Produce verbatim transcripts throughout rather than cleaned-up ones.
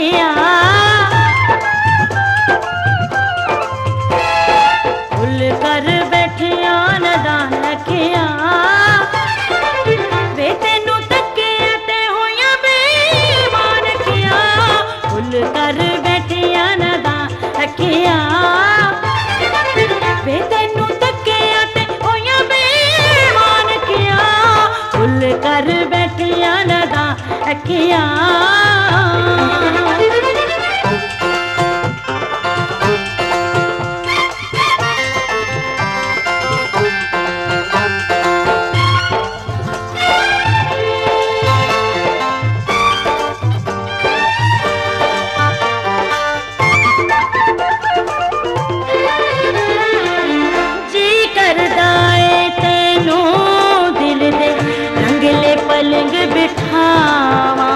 अखियां खुल कर बैठिया नदान अखियां वे तेनू तके ते होया बेईमान अखियां खुल कर बैठिया नदान अखियां वे तेनू तके ते होया बेईमान अखियां खुल कर बैठिया नदान अखियां पलंग बिठावा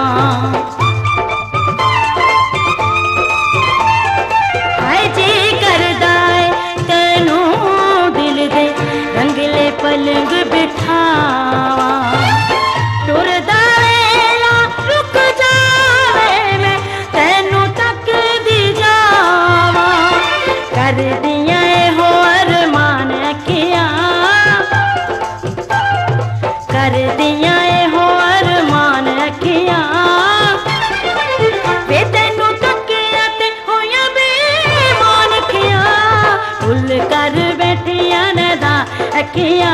हाय जी करदा है तेनू दिल दे रंगले पलंग बिठावा टुरदा वेला रुक जावे मैं तेनू तक दी जावा कर दिया हो अरमान अखियां कर दिया कर बैठिया नदा अखियां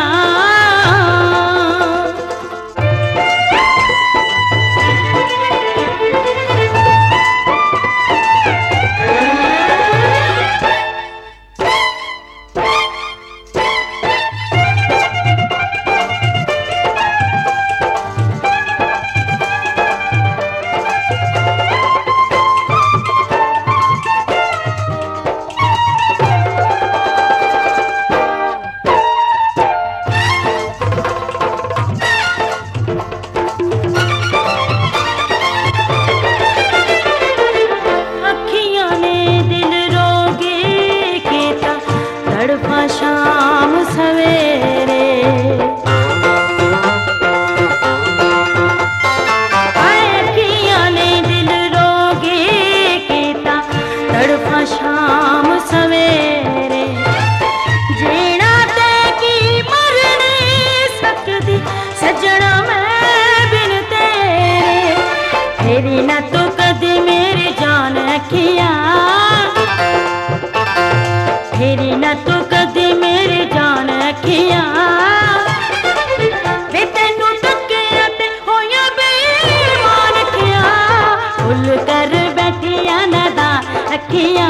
शाम सवेरे अखियां ने दिल रोगी कीता तड़फा शाम सवेरे जीना ते की मर नहीं सकदी सजना मैं बिन तेरे फेरी ना तू कदी मेरी जान अखियां फेरी ना तू कदी मेरी जान अखियां वे तेनू तके ते होया बेईमान अखियां खुल कर बैठिया नदा अखियां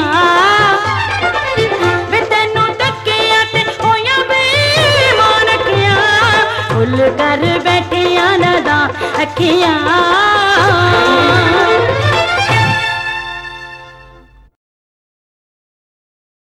वे तेनू तके ते होया बेईमान अखियां खुल कर बैठिया नदा अखियां